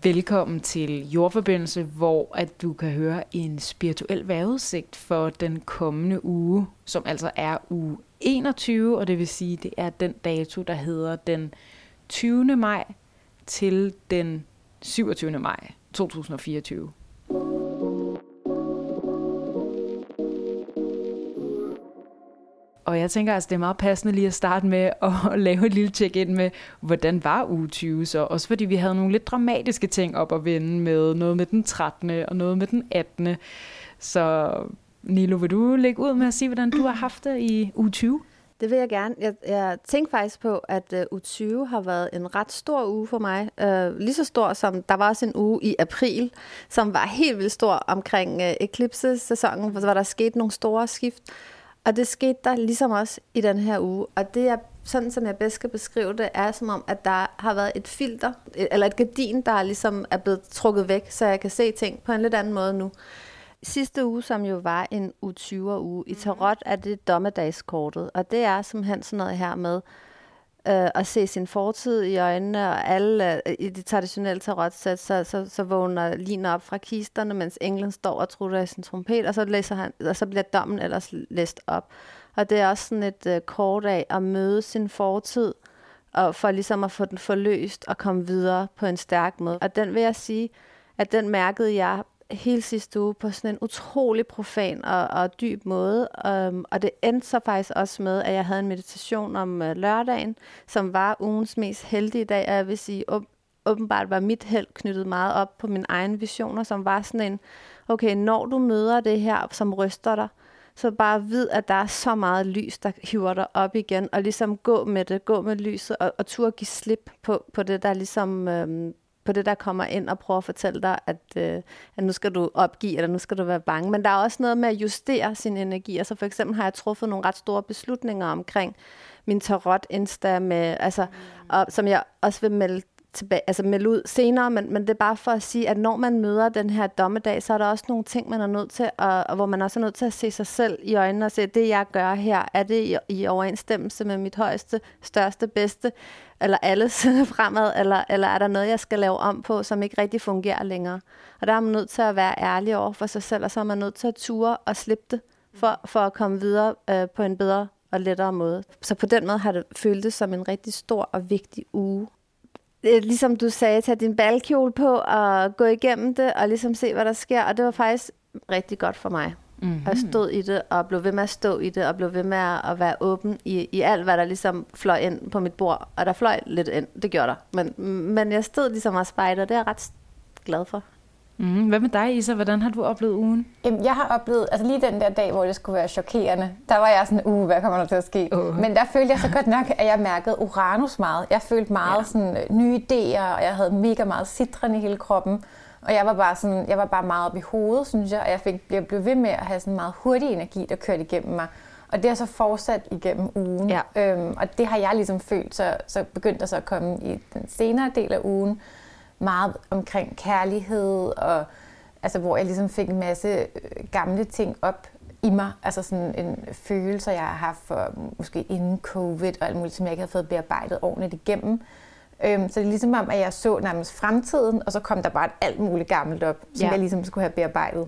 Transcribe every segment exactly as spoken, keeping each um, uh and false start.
Velkommen til Jordforbindelse, hvor at du kan høre en spirituel vejrudsigt for den kommende uge, som altså er uge enogtyve, og det vil sige, det er den dato, der hedder den tyvende maj til den syvogtyvende maj to tusind og fireogtyve. Og jeg tænker altså, det er meget passende lige at starte med at lave et lille check-in med, hvordan var uge tyve så? Også fordi vi havde nogle lidt dramatiske ting op at vende med noget med den trettende og noget med den attende. Så Nilo, vil du lægge ud med at sige, hvordan du har haft det i uge tyve? Det vil jeg gerne. Jeg, jeg tænkte faktisk på, at uh, uge tyve har været en ret stor uge for mig. Uh, lige så stor som, der var også en uge i april, som var helt vildt stor omkring uh, Eclipse-sæsonen, hvor der skete nogle store skift. Og det skete der ligesom også i den her uge. Og det er sådan, som jeg bedst skal beskrive det, er som om, at der har været et filter, eller et gardin, der ligesom er blevet trukket væk, så jeg kan se ting på en lidt anden måde nu. Sidste uge, som jo var en uge tyve uge, i tarot er det dommedagskortet. Og det er simpelthen sådan noget her med øh, at se sin fortid i øjnene, og alle øh, i det traditionelle tarotsæt, så, så, så vågner Line op fra kisterne, mens englen står og trutter i sin trompet, og så, læser han, og så bliver dommen ellers læst op. Og det er også sådan et øh, kort af at møde sin fortid, og for ligesom at få den forløst og komme videre på en stærk måde. Og den vil jeg sige, at den mærkede jeg hele sidste uge på sådan en utrolig profan og, og dyb måde. Um, og det endte så faktisk også med, at jeg havde en meditation om uh, lørdagen, som var ugens mest heldige dag, og jeg vil sige, åb- åbenbart var mit held knyttet meget op på mine egne visioner, som var sådan en, okay, når du møder det her, som ryster dig, så bare vid, at der er så meget lys, der hiver dig op igen, og ligesom gå med det, gå med lyset, og, og turde give slip på, på det, der ligesom Um, på det, der kommer ind og prøver at fortælle dig, at, øh, at nu skal du opgive, eller nu skal du være bange. Men der er også noget med at justere sin energi. Altså for eksempel har jeg truffet nogle ret store beslutninger omkring min tarot-insta, med, altså, og, som jeg også vil melde, tilbage, altså melde ud senere, men, men det er bare for at sige, at når man møder den her dommedag, så er der også nogle ting, man er nødt til, at, og hvor man også er nødt til at se sig selv i øjnene og se, at det, jeg gør her, er det i, i overensstemmelse med mit højeste, største, bedste, eller alles fremad, eller, eller er der noget, jeg skal lave om på, som ikke rigtig fungerer længere. Og der er man nødt til at være ærlig over for sig selv, og så er man nødt til at ture og slippe det, for, for at komme videre øh, på en bedre og lettere måde. Så på den måde har det føltes som en rigtig stor og vigtig uge. Ligesom du sagde, tage din balkjole på og gå igennem det, og ligesom se, hvad der sker. Og det var faktisk rigtig godt for mig. Mm-hmm. Jeg stod i det, og blev ved med at stå i det, og blev ved med at være åben i, i alt, hvad der ligesom fløj ind på mit bord. Og der fløj lidt ind, det gjorde der. Men, men jeg stod ligesom og spejder, og det er jeg ret glad for. Mm, hvad med dig, Isa? Hvordan har du oplevet ugen? Jamen, jeg har oplevet, altså lige den der dag, hvor det skulle være chokerende, der var jeg sådan, uh, hvad kommer der til at ske? Uh. Men der følte jeg så godt nok, at jeg mærkede Uranus meget. Jeg følte meget ja. sådan nye idéer, og jeg havde mega meget citron i hele kroppen. Og jeg var bare sådan, jeg var bare meget op i hovedet, synes jeg, og jeg fik, jeg blev ved med at have sådan meget hurtig energi, der kørte igennem mig. Og det har så fortsat igennem ugen. Ja. Øhm, og det har jeg ligesom følt, så, så begyndte der så at komme i den senere del af ugen, meget omkring kærlighed, og altså, hvor jeg ligesom fik en masse gamle ting op i mig. Altså sådan en følelse, jeg har haft for måske inden covid, og alt muligt, som jeg ikke havde fået bearbejdet ordentligt igennem. Øhm, så det er ligesom om, at jeg så nærmest fremtiden, og så kom der bare alt muligt gammelt op, som ja. jeg ligesom skulle have bearbejdet.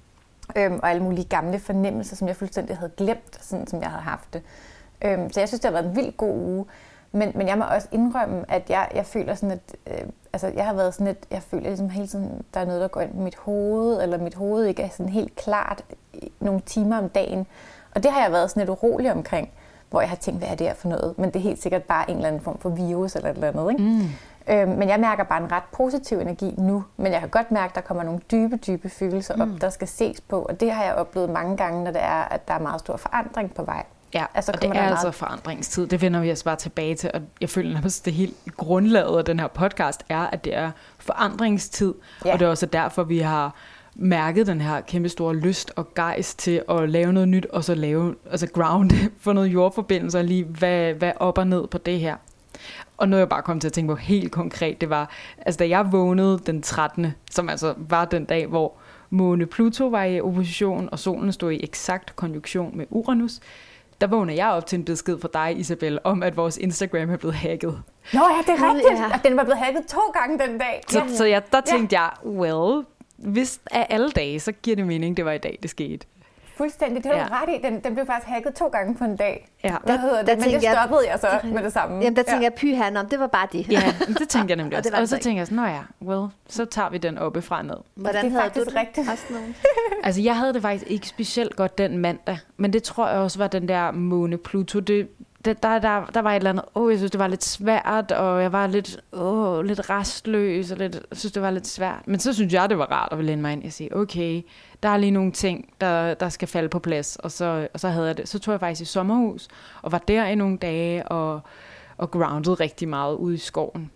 Øhm, og alle mulige gamle fornemmelser, som jeg fuldstændig havde glemt, sådan som jeg havde haft det. Øhm, så jeg synes, det har været en vildt god uge. Men, men jeg må også indrømme, at jeg, jeg føler sådan, at øh, altså, jeg har været sådan et, jeg føler ligesom hele tiden, der er noget, der går ind på mit hoved, eller mit hoved ikke er sådan helt klart i nogle timer om dagen. Og det har jeg været sådan lidt urolig omkring, hvor jeg har tænkt, hvad er det her for noget? Men det er helt sikkert bare en eller anden form for virus eller et eller andet, ikke? Mm. Øhm, men jeg mærker bare en ret positiv energi nu, men jeg kan godt mærke, at der kommer nogle dybe, dybe følelser op, mm. der skal ses på. Og det har jeg oplevet mange gange, når det er, at der er meget stor forandring på vej. Ja, altså, og det er meget... altså forandringstid. Det vender vi os bare tilbage til, og jeg føler, at det helt grundlaget af den her podcast er, at det er forandringstid, ja. Og det er også derfor, vi har mærket den her kæmpe store lyst og gejst til at lave noget nyt, og så lave, altså ground, få noget jordforbindelser lige, hvad, hvad op og ned på det her. Og noget jeg bare kom til at tænke på helt konkret, det var, altså da jeg vågnede den trettende, som altså var den dag, hvor måne Pluto var i opposition, og solen stod i eksakt konjunktion med Uranus, der vågner jeg op til en besked fra dig, Isabel, om at vores Instagram er blevet hacket. Nå ja, det er rigtigt. Ja. Den var blevet hacket to gange den dag. Så, ja. så jeg, der tænkte ja. jeg, well, hvis af alle dage, så giver det mening, det var i dag, det skete. Fuldstændig, det har du ja. ret i. Den, den blev faktisk hacket to gange på en dag. Ja. Hvad hedder det? Der, der Men det stoppede jeg, jeg så det, med det samme. Jamen, der tænker ja. jeg, pyhan om, det var bare det. Ja, det tænker jeg nemlig også. Og, og så tænker jeg sådan, nå ja, well, så tager vi den oppe fra ned. Hvordan det er havde du det? Rigtigt. Altså, jeg havde det faktisk ikke specielt godt den mandag, men det tror jeg også var den der måne Pluto. Det, det, der, der, der var et eller andet, åh, jeg synes, det var lidt svært, og jeg var lidt, åh, lidt restløs, og lidt, jeg synes, det var lidt svært. Men så synes jeg, det var rart at læne mig ind og sige, okay, der er lige nogle ting, der, der skal falde på plads, og så, og så havde jeg det. Så tog jeg faktisk i sommerhus, og var der i nogle dage, og, og groundede rigtig meget ude i skoven.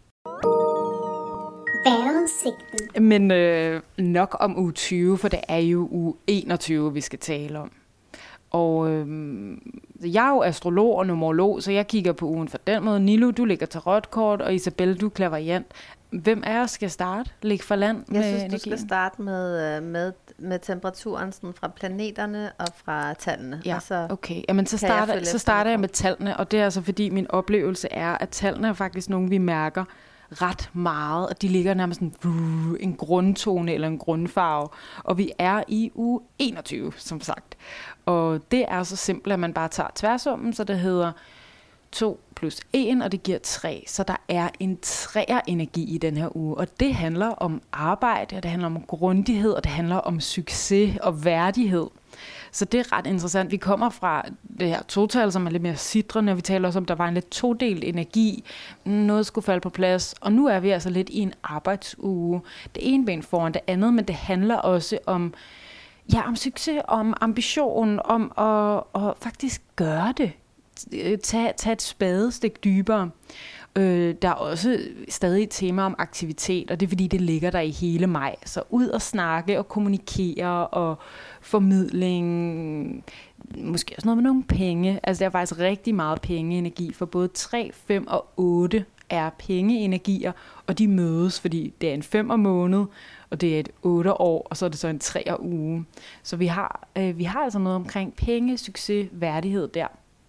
Vejrudsigten. Men øh, nok om uge tyve, for det er jo uge enogtyve, vi skal tale om. Og øh, jeg er jo astrolog og numerolog, så jeg kigger på ugen for den måde. Nilo, du ligger tarotkort, og Isabel, du er clairvoyant. Hvem af os skal starte? Læg for land med Jeg synes, energien. du skal starte med, med, med temperaturen sådan fra planeterne og fra tallene. Ja, og så okay. Jamen, så starter, jeg så starter jeg med tallene, og det er altså fordi min oplevelse er, at tallene er faktisk nogle, vi mærker ret meget, og de ligger nærmest en, en grundtone eller en grundfarve. Og vi er i uge enogtyve, som sagt. Og det er så simpelt, at man bare tager tværsummen, så det hedder to plus en, og det giver tre. Så der er en træer-energi i den her uge, og det handler om arbejde, og det handler om grundighed, og det handler om succes og værdighed. Så det er ret interessant. Vi kommer fra det her total, som er lidt mere sidrende, og vi taler også om, at der var en lidt todelt energi. Noget skulle falde på plads, og nu er vi altså lidt i en arbejdsuge. Det ene ben foran det andet, men det handler også om, ja, om succes, om ambition, om at, at faktisk gøre det. Tag, tag et spadestik dybere. Øh, der er også stadig et tema om aktivitet, og det er fordi, det ligger der i hele maj. Så ud og snakke og kommunikere og formidling, måske også noget med nogle penge. Altså der er faktisk rigtig meget pengeenergi, for både tre, fem og otte er pengeenergier, og de mødes, fordi det er en femmer måned, og det er et otte år, og så er det så en treer uge. Så vi har, øh, vi har altså noget omkring penge, succes, værdighed der.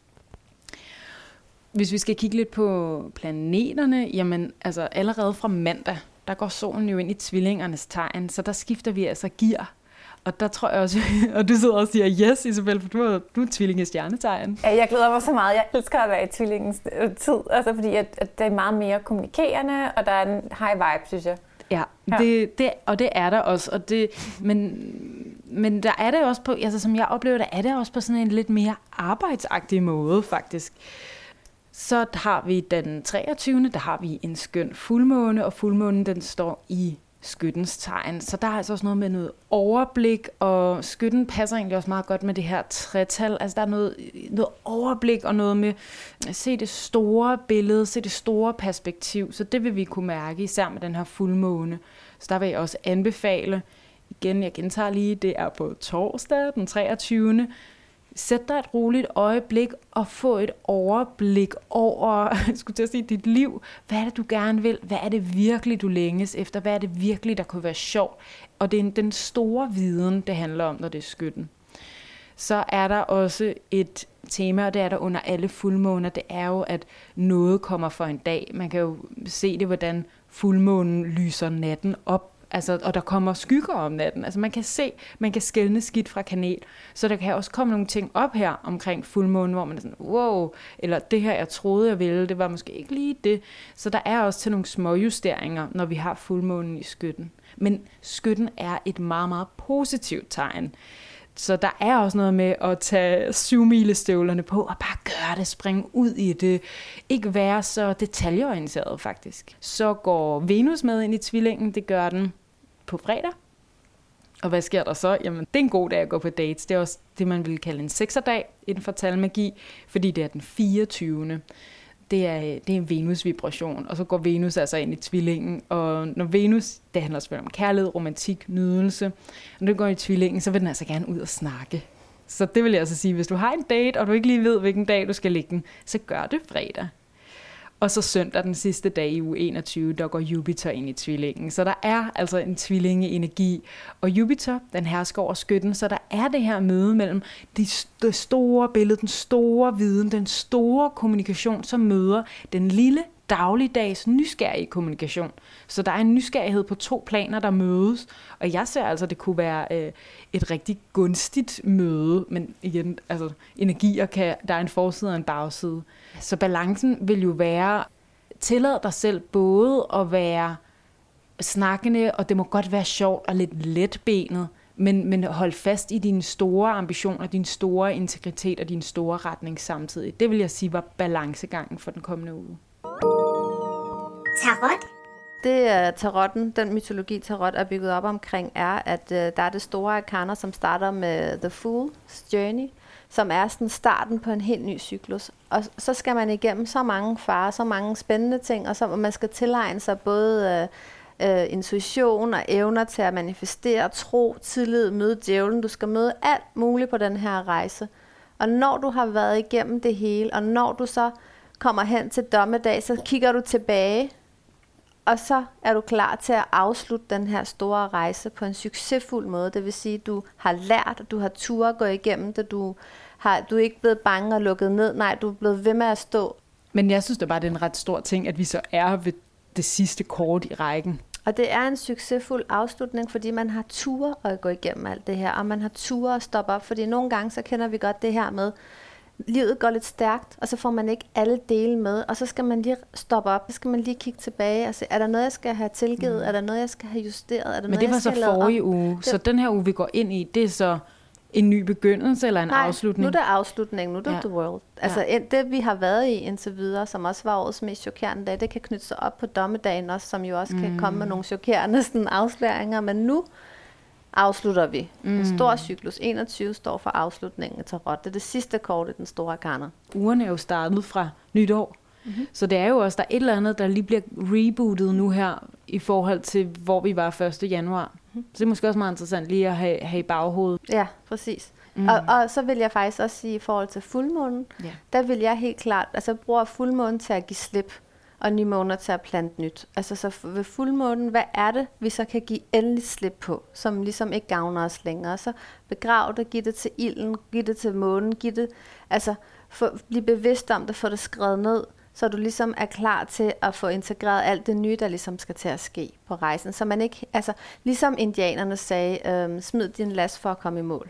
Hvis vi skal kigge lidt på planeterne, jamen altså allerede fra mandag, der går solen jo ind i tvillingernes tegn, så der skifter vi altså gear. Og der tror jeg også, og du sidder og siger, yes Isabel, for du er, du er tvillingens stjernetegn. Ja, jeg glæder mig så meget. Jeg elsker at være i tvillingens tid, altså fordi at, at det er meget mere kommunikerende, og der er en high vibe, synes jeg. Ja, ja. Det, det, og det er der også, og det, men, men der er det også på, altså som jeg oplever det, er det også på sådan en lidt mere arbejdsagtig måde faktisk. Så har vi den treogtyvende der har vi en skøn fuldmåne, og fuldmånen den står i skyttens tegn. Så der er altså også noget med noget overblik, og skytten passer egentlig også meget godt med det her tretal. Altså der er noget, noget overblik og noget med at se det store billede, se det store perspektiv. Så det vil vi kunne mærke, især med den her fuldmåne. Så der vil jeg også anbefale, igen, jeg gentager lige, det er på torsdag den treogtyvende Sæt dig et roligt øjeblik og få et overblik over, jeg skulle til at sige, dit liv. Hvad er det, du gerne vil? Hvad er det virkelig, du længes efter? Hvad er det virkelig, der kunne være sjovt? Og det er den store viden, det handler om, når det er skytten. Så er der også et tema, og det er der under alle fuldmåner. Det er jo, at noget kommer for en dag. Man kan jo se det, hvordan fuldmånen lyser natten op. Altså, og der kommer skygger om natten. Altså man kan se, man kan skelne skidt fra kanel. Så der kan også komme nogle ting op her omkring fuldmånen, hvor man er sådan, wow, eller det her, jeg troede, jeg ville, det var måske ikke lige det. Så der er også til nogle små justeringer, når vi har fuldmånen i skytten. Men skytten er et meget, meget positivt tegn. Så der er også noget med at tage syvmilestøvlerne på og bare gøre det, springe ud i det. Ikke være så detaljeorienteret faktisk. Så går Venus med ind i tvillingen, det gør den på fredag. Og hvad sker der så? Jamen, det er en god dag at gå på dates. Det er også det, man vil kalde en sekserdag inden for talmagi, fordi det er den fireogtyvende Det er, det er en Venus-vibration, og så går Venus altså ind i tvillingen. Og når Venus, det handler selvfølgelig om kærlighed, romantik, nydelse. Når du går i tvillingen, så vil den altså gerne ud og snakke. Så det vil jeg altså sige, hvis du har en date, og du ikke lige ved, hvilken dag du skal ligge den, så gør det fredag. Og så søndag, den sidste dag i uge enogtyve, der går Jupiter ind i tvillingen. Så der er altså en tvillingeenergi. Og Jupiter, den hersker over skytten, så der er det her møde mellem de det store billede, den store viden, den store kommunikation, som møder den lille dagligdags nysgerrige kommunikation. Så der er en nysgerrighed på to planer, der mødes. Og jeg ser altså, at det kunne være øh, et rigtig gunstigt møde. Men igen, altså energier kan, der er en forside og en bagside. Så balancen vil jo være, tillad dig selv både at være snakkende, og det må godt være sjovt og lidt letbenet, men, men hold fast i dine store ambitioner, din store integritet og din store retning samtidig. Det vil jeg sige var balancegangen for den kommende uge. Tarot. Det er tarotten, den mytologi tarot er bygget op omkring, er, at uh, der er det store arkana, som starter med The Fool's Journey, som er sådan starten på en helt ny cyklus. Og så skal man igennem så mange farer, så mange spændende ting, og så man skal tilegne sig både uh, uh, intuition og evner til at manifestere, tro, tillid, møde djævlen. Du skal møde alt muligt på den her rejse. Og når du har været igennem det hele, og når du så kommer hen til dommedag, så kigger du tilbage, og så er du klar til at afslutte den her store rejse på en succesfuld måde. Det vil sige, at du har lært, du har tur at gå igennem det, du, har, du er ikke blevet bange og lukket ned. Nej, du er blevet ved med at stå. Men jeg synes da bare, det er en ret stor ting, at vi så er ved det sidste kort i rækken. Og det er en succesfuld afslutning, fordi man har tur at gå igennem alt det her, og man har tur at stoppe op, fordi nogle gange så kender vi godt det her med, livet går lidt stærkt, og så får man ikke alle dele med, og så skal man lige stoppe op, så skal man lige kigge tilbage og se, er der noget, jeg skal have tilgivet, mm. er der noget, jeg skal have justeret, er der Men noget, det var jeg skal så forrige uge, det... så den her uge, vi går ind i, det er så en ny begyndelse eller en Nej, afslutning? nu er det afslutningen, nu er det ja. The World. Altså ja. det, vi har været i indtil videre, som også var årets mest chokerende dag, det kan knytte sig op på dommedagen også, som jo også mm. kan komme med nogle chokerende sådan, afsløringer, men nu afslutter vi. Mm. En stor cyklus. enogtyve står for afslutningen af tarot. Det er det sidste kort i den store arkana. Ugerne er jo startet fra nytår. Mm-hmm. Så det er jo også, der er et eller andet, der lige bliver rebootet nu her, i forhold til, hvor vi var første januar. Mm-hmm. Så det er måske også meget interessant lige at have, have i baghovedet. Ja, præcis. Mm. Og, og så vil jeg faktisk også sige, i forhold til fuldmånen, ja. der vil jeg helt klart, altså bruger fuldmånen til at give slip, og nymåner til at plante nyt. Altså så ved fuldmånen, hvad er det, vi så kan give endelig slip på, som ligesom ikke gavner os længere. Så begrav det, giv det til ilden, giv det til månen, giv det, altså for, bliv bevidst om det, få det skrevet ned, så du ligesom er klar til at få integreret alt det nye, der ligesom skal til at ske på rejsen. Så man ikke, altså ligesom indianerne sagde, øhm, smid din last for at komme i mål.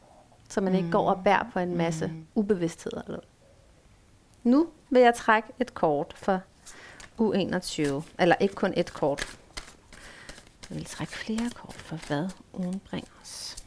Så man mm. ikke går og bærer på en masse mm. ubevidsthed. Nu vil jeg trække et kort for U enogtyve, eller ikke kun et kort. Jeg vil trække flere kort for, hvad ugen bringer os.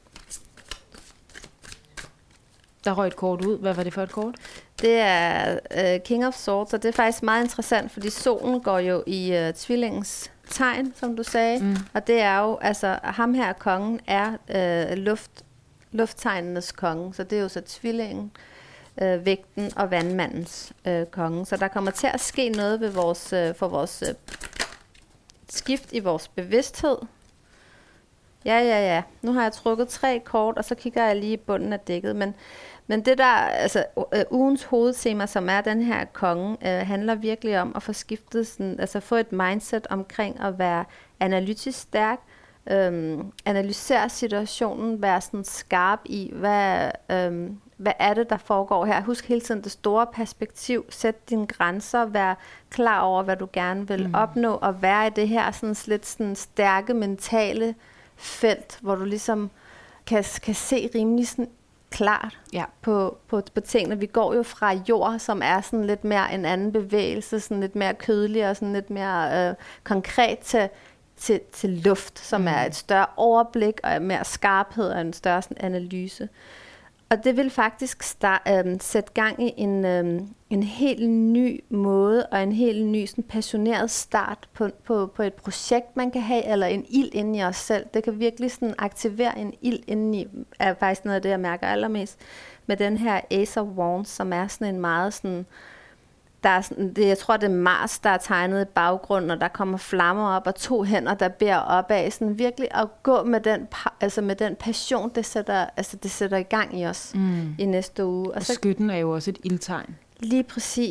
Der røg et kort ud. Hvad var det for et kort? Det er uh, King of Swords, og det er faktisk meget interessant, fordi solen går jo i uh, tvillingens tegn, som du sagde. Mm. Og det er jo, altså ham her, kongen, er uh, luft, lufttegnenes konge, så det er jo så tvillingen, Øh, vægten og vandmandens øh, konge. Så der kommer til at ske noget ved vores, øh, for vores øh, skift i vores bevidsthed. Ja, ja, ja. Nu har jeg trukket tre kort, og så kigger jeg lige i bunden af dækket. Men, men det der, altså øh, ugens hovedtema, som er den her konge, øh, handler virkelig om at få skiftet, sådan, altså få et mindset omkring at være analytisk stærk, øhm, analysere situationen, være sådan skarp i, hvad... Øhm, Hvad er det, der foregår her? Husk hele tiden det store perspektiv. Sæt dine grænser. Vær klar over, hvad du gerne vil mm. opnå. Og være i det her sådan lidt sådan stærke mentale felt, hvor du ligesom kan, kan se rimelig sådan klart ja. på, på, på tingene. Vi går jo fra jord, som er sådan lidt mere en anden bevægelse, sådan lidt mere kødelig og sådan lidt mere øh, konkret til, til, til luft, som mm. er et større overblik og mere skarphed og en større sådan, analyse. Og det vil faktisk start, øh, sætte gang i en, øh, en helt ny måde og en helt ny sådan passioneret start på, på, på et projekt, man kan have, eller en ild inde i os selv. Det kan virkelig sådan aktivere en ild inde i, er faktisk noget af det, jeg mærker allermest, med den her Ace of Wands, som er sådan en meget sådan, der er sådan, det, jeg tror, det er Mars, der er tegnet i baggrunden, og der kommer flammer op, og to hænder, der bærer opad. Sådan virkelig at gå med den, altså med den passion, det sætter, altså det sætter i gang i os mm. i næste uge. Og, og så, skytten er jo også et ildtegn. Lige præcis. Ja.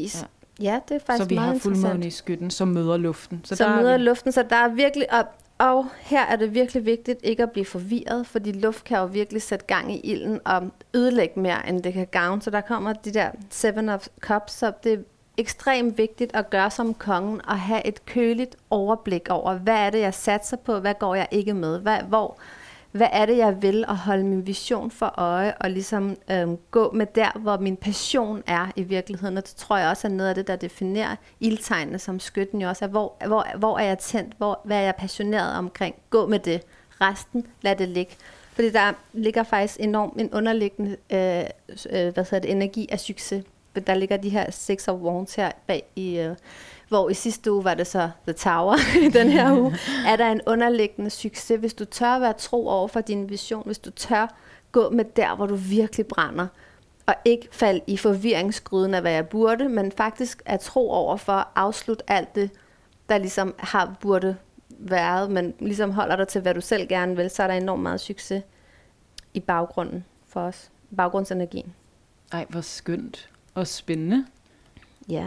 Ja, det er faktisk så vi meget har interessant. fuldmåne i Skytten, som møder luften. Så som møder vi... luften, så der er virkelig... Og, og her er det virkelig vigtigt ikke at blive forvirret, fordi luft kan jo virkelig sætte gang i ilden og ødelægge mere, end det kan gavne. Så der kommer de der Seven of Cups, så det er ekstremt vigtigt at gøre som kongen og have et køligt overblik over, hvad er det, jeg satser på, hvad går jeg ikke med, hvad, hvor... Hvad er det, jeg vil, og holde min vision for øje, og ligesom øhm, gå med der, hvor min passion er i virkeligheden. Og det tror jeg også er noget af det, der definerer ildtegnene som skytten jo også. Er, hvor, hvor, hvor er jeg tændt? Hvor, hvad er jeg passioneret omkring? Gå med det. Resten, lad det ligge. Fordi der ligger faktisk enormt en underliggende øh, øh, hvad hedder det, energi af succes. Der ligger de her Six of Wands her bag i... Øh, hvor i sidste uge var det så The Tower, i den her uge, er der en underliggende succes, hvis du tør være tro over for din vision, hvis du tør gå med der, hvor du virkelig brænder, og ikke falde i forvirringsgryden af, hvad jeg burde, men faktisk er tro over for at afslutte alt det, der ligesom har burde været, men ligesom holder dig til, hvad du selv gerne vil, så er der enormt meget succes i baggrunden for os, baggrundsenergien. Ej, hvor skønt og spændende. Ja.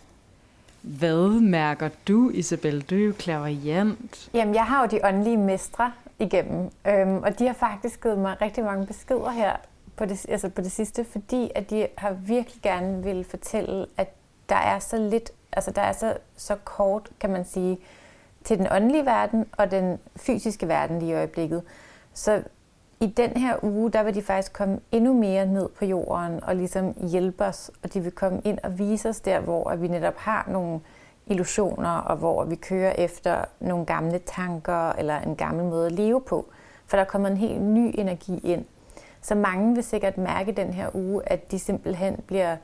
Hvad mærker du, Isabel? Du er jo clairvoyant. Jamen, jeg har jo de åndelige mestre igennem, øhm, og de har faktisk givet mig rigtig mange beskeder her på det, altså på det sidste, fordi at de har virkelig gerne vil fortælle, at der er så lidt, altså der er så, så kort, kan man sige, til den åndelige verden og den fysiske verden lige i øjeblikket. Så i den her uge, der vil de faktisk komme endnu mere ned på jorden og ligesom hjælpe os, og de vil komme ind og vise os der, hvor vi netop har nogle illusioner, og hvor vi kører efter nogle gamle tanker eller en gammel måde at leve på. For der kommer en helt ny energi ind. Så mange vil sikkert mærke den her uge, at de simpelthen bliver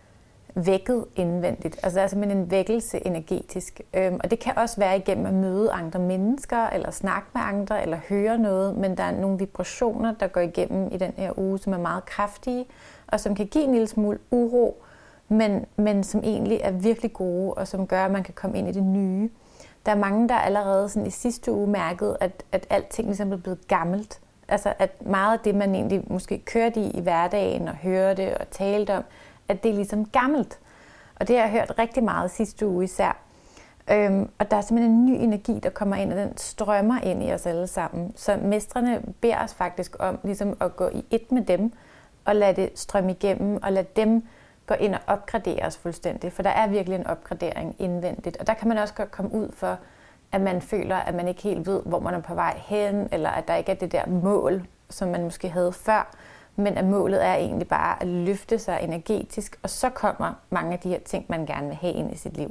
vækket indvendigt. Altså der er simpelthen en vækkelse energetisk. Øhm, og det kan også være igennem at møde andre mennesker, eller snakke med andre, eller høre noget, men der er nogle vibrationer, der går igennem i den her uge, som er meget kraftige, og som kan give en lille smule uro, men, men som egentlig er virkelig gode, og som gør, at man kan komme ind i det nye. Der er mange, der allerede sådan i sidste uge mærkede, at, at alting ligesom er blevet gammelt. Altså at meget af det, man egentlig måske kørte i i hverdagen, og hørte og talte om, at det er ligesom gammelt. Og det har jeg hørt rigtig meget sidste uge især. Øhm, og der er simpelthen en ny energi, der kommer ind, og den strømmer ind i os alle sammen. Så mestrene beder os faktisk om ligesom at gå i et med dem, og lade det strømme igennem, og lade dem gå ind og opgradere os fuldstændig. For der er virkelig en opgradering indvendigt. Og der kan man også godt komme ud for, at man føler, at man ikke helt ved, hvor man er på vej hen, eller at der ikke er det der mål, som man måske havde før, men at målet er egentlig bare at løfte sig energetisk, og så kommer mange af de her ting, man gerne vil have ind i sit liv.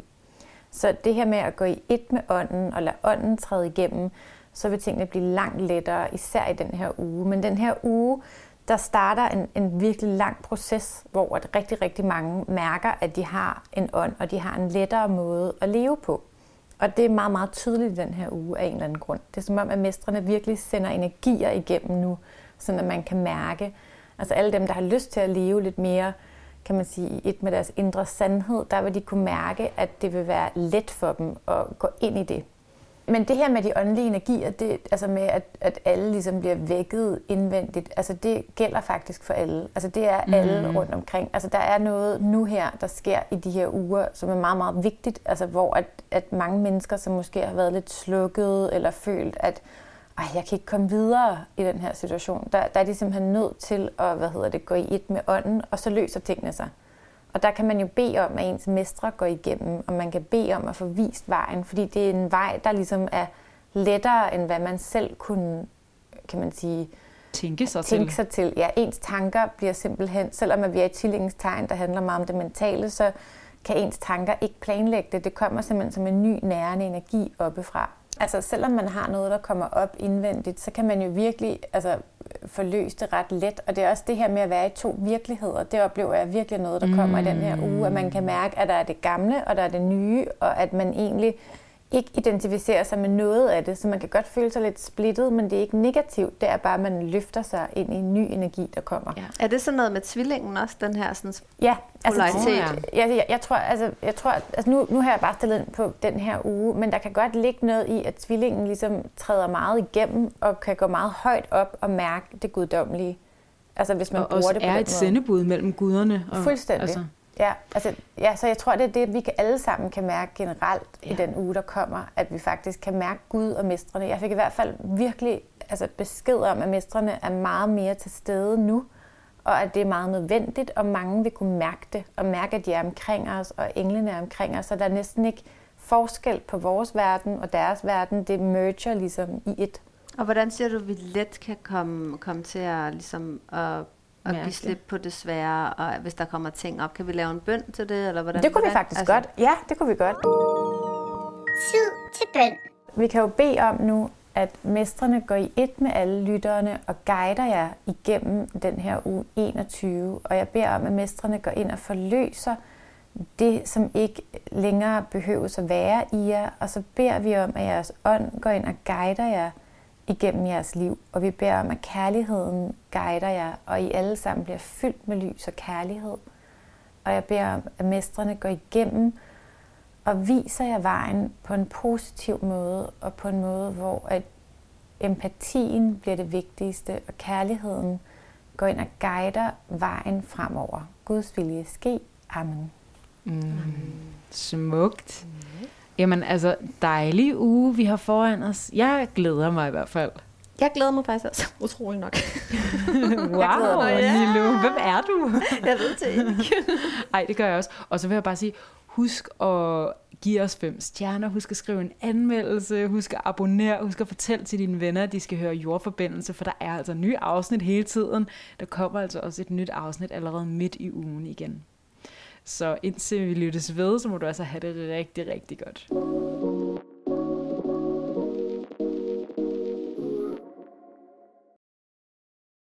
Så det her med at gå i et med ånden, og lade ånden træde igennem, så vil tingene blive langt lettere, især i den her uge. Men den her uge, der starter en, en virkelig lang proces, hvor at rigtig, rigtig mange mærker, at de har en ånd, og de har en lettere måde at leve på. Og det er meget, meget tydeligt i den her uge af en eller anden grund. Det er som om, at mestrene virkelig sender energier igennem nu, så at man kan mærke, altså alle dem, der har lyst til at leve lidt mere, kan man sige, et med deres indre sandhed, der vil de kunne mærke, at det vil være let for dem at gå ind i det. Men det her med de åndelige energier, det, altså med at, at alle ligesom bliver vækket indvendigt, altså det gælder faktisk for alle. Altså det er alle mm. rundt omkring. Altså der er noget nu her, der sker i de her uger, som er meget, meget vigtigt, altså hvor at, at mange mennesker, som måske har været lidt slukket eller følt, at ej, jeg kan ikke komme videre i den her situation. Der, der er de simpelthen nødt til at hvad hedder det, gå i et med ånden, og så løser tingene sig. Og der kan man jo bede om, at ens mestre går igennem, og man kan bede om at få vist vejen, fordi det er en vej, der ligesom er lettere, end hvad man selv kunne, kan man sige, tænke sig tænke til. sig til. Ja, ens tanker bliver simpelthen, selvom vi er i tvillingens tegn, der handler meget om det mentale, så kan ens tanker ikke planlægge det. Det kommer simpelthen som en ny nærende energi oppefra. Altså selvom man har noget, der kommer op indvendigt, så kan man jo virkelig altså, forløse det ret let. Og det er også det her med at være i to virkeligheder. Det oplever jeg virkelig noget, der kommer mm. i den her uge. At man kan mærke, at der er det gamle, og der er det nye, og at man egentlig ikke identificerer sig med noget af det. Så man kan godt føle sig lidt splittet, men det er ikke negativt. Det er bare, at man løfter sig ind i en ny energi, der kommer. Ja. Er det sådan noget med tvillingen også, den her sådan ja, altså, polaritet? Jeg, jeg, jeg tror, altså, jeg tror altså nu, nu har jeg bare stillet ind på den her uge, men der kan godt ligge noget i, at tvillingen ligesom træder meget igennem, og kan gå meget højt op og mærke det guddommelige. Altså hvis man og bruger også det på er den et måde. sendebud mellem guderne. Og, Fuldstændig. Altså. Ja, altså, ja, så jeg tror, det er det, vi kan alle sammen kan mærke generelt ja. i den uge, der kommer, at vi faktisk kan mærke Gud og mestrene. Jeg fik i hvert fald virkelig altså, besked om, at mestrene er meget mere til stede nu, og at det er meget nødvendigt, og mange vil kunne mærke det, og mærke, at de er omkring os, og englene er omkring os, så der er næsten ikke forskel på vores verden og deres verden. Det merger ligesom i et. Og hvordan siger du, at vi let kan komme, komme til at, ligesom, at, at give slip på det svære, og hvis der kommer ting op, kan vi lave en bøn til det? Eller hvordan? Det kunne hvordan? vi faktisk altså... godt. Ja, det kunne vi godt. Tid til bøn. Vi kan jo bede om nu, at mestrene går i et med alle lytterne og guider jer igennem den her uge enogtyve. Og jeg beder om, at mestrene går ind og forløser det, som ikke længere behøves at være i jer. Og så beder vi om, at jeres ånd går ind og guider jer igennem jeres liv. Og vi beder om, at kærligheden guider jer, og I alle sammen bliver fyldt med lys og kærlighed. Og jeg beder om, at mestrene går igennem og viser jer vejen på en positiv måde, og på en måde, hvor at empatien bliver det vigtigste, og kærligheden går ind og guider vejen fremover. Guds vilje ske. Amen. Mm. Smukt. Mm. Jamen altså, dejlig uge, vi har foran os. Jeg glæder mig i hvert fald. Jeg glæder mig faktisk også. Utrolig nok. Wow, Nilo. Hvem er du? Jeg ved det ikke. Ej, det gør jeg også. Og så vil jeg bare sige, husk at give os fem stjerner, husk at skrive en anmeldelse, husk at abonnere, husk at fortælle til dine venner, at de skal høre Jordforbindelse, for der er altså nye afsnit hele tiden. Der kommer altså også et nyt afsnit allerede midt i ugen igen. Så indtil vi lyttes ved, så må du altså have det rigtig, rigtig godt.